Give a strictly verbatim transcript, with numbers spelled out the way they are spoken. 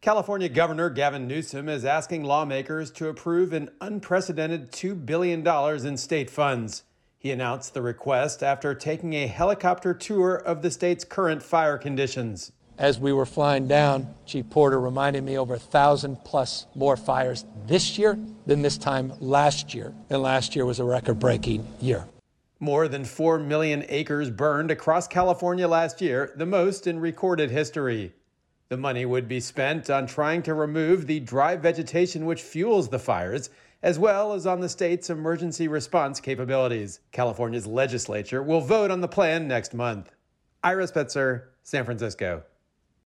California Governor Gavin Newsom is asking lawmakers to approve an unprecedented two billion dollars in state funds. He announced the request after taking a helicopter tour of the state's current fire conditions. As we were flying down, Chief Porter reminded me over a thousand plus more fires this year than this time last year. And last year was a record-breaking year. More than four million acres burned across California last year, the most in recorded history. The money would be spent on trying to remove the dry vegetation which fuels the fires, as well as on the state's emergency response capabilities. California's legislature will vote on the plan next month. Ira Spitzer, San Francisco.